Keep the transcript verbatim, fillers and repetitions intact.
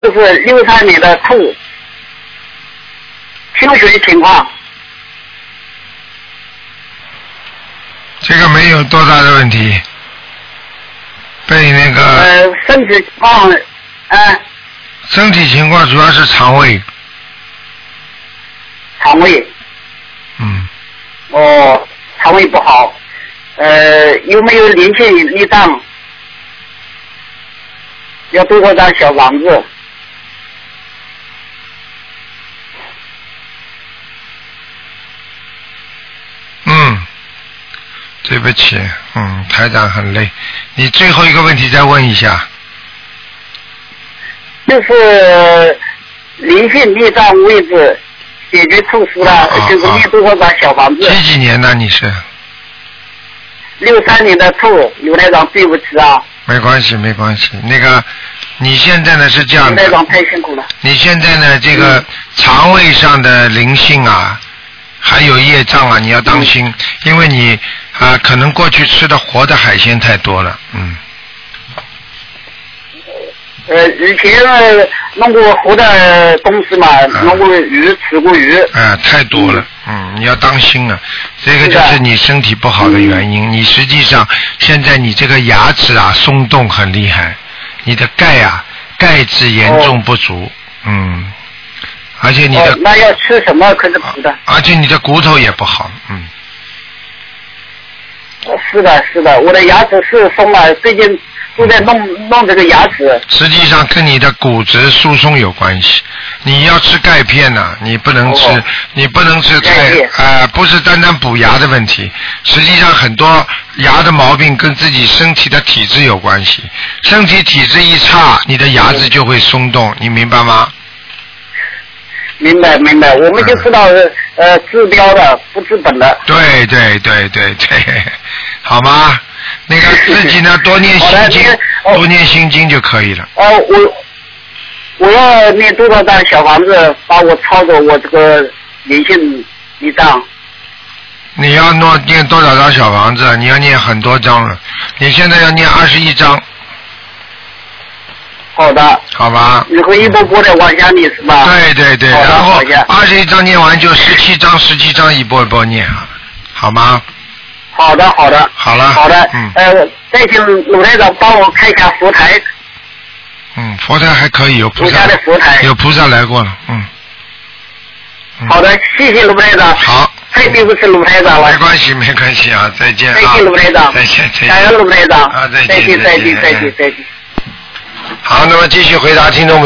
就是六三年的兔，清水情况。 这个没有多大的问题，被那个。 呃，身体情况，呃。 身体情况主要是肠胃。 肠胃。 嗯。 哦，肠胃不好，呃，有没有灵性力障？要多少张小房子？ 嗯，对不起，嗯，台长很累。你最后一个问题再问一下。 就是灵性力障位置解决措施了， 啊、 就是念多少张小房子？ 几几年的你是？ 六三年的兔，刘台长，对不起啊。 没关系，没关系。那个，你现在呢是这样的。 刘台长太辛苦了。 你现在呢，这个、嗯、肠胃上的灵性啊，还有业障啊，你要当心，嗯、因为你啊、呃，可能过去吃的活的海鲜太多了，嗯。 呃，以前弄过活的东西嘛，嗯、弄过鱼，吃过鱼。 啊，太多了，嗯，你要当心了。这个就是你身体不好的原因。你实际上现在你这个牙齿啊松动很厉害，你的钙啊钙质严重不足，哦、嗯，而且你的、 哦、那要吃什么可是补的？ 而且你的骨头也不好，嗯。 是的，是的，我的牙齿是松了，最近。都在弄弄这个牙齿， 实际上跟你的骨质疏松有关系。你要吃钙片呐、啊，你不能吃，哦、你不能吃太啊、呃，不是单单补牙的问题。实际上很多牙的毛病跟自己身体的体质有关系。身体体质一差，你的牙齿就会松动，你明白吗？ 明白明白，我们就知道、嗯、呃治标的不治本的。 对对对对对，好吗？那个自己呢，多念心经，多念心经就可以了。 哦、呃，我我要念多少张小房子，把我抄走我这个灵性一张。 你要念念多少张小房子？你要念很多张了。你现在要念二十一张。 好的。 好吧。 你会一波波的往下念是吧？ 对对对，然后二十一张念完就十七张，十七张一波一波念，好吗？ 好的，好的， 好了， 好的， 嗯， 呃，再请鲁台长帮我看一下佛台。 嗯，佛台还可以，有菩萨， 家的佛台有菩萨来过了，嗯。 嗯好的，谢谢鲁台长。 好。 太对不起鲁台长了。 没关系，没关系啊，再见啊。 再见鲁台长。 再见，再见。 感恩鲁台长。 啊，再见， 再见，再见，再见，再见。 好，那么继续回答听众朋友。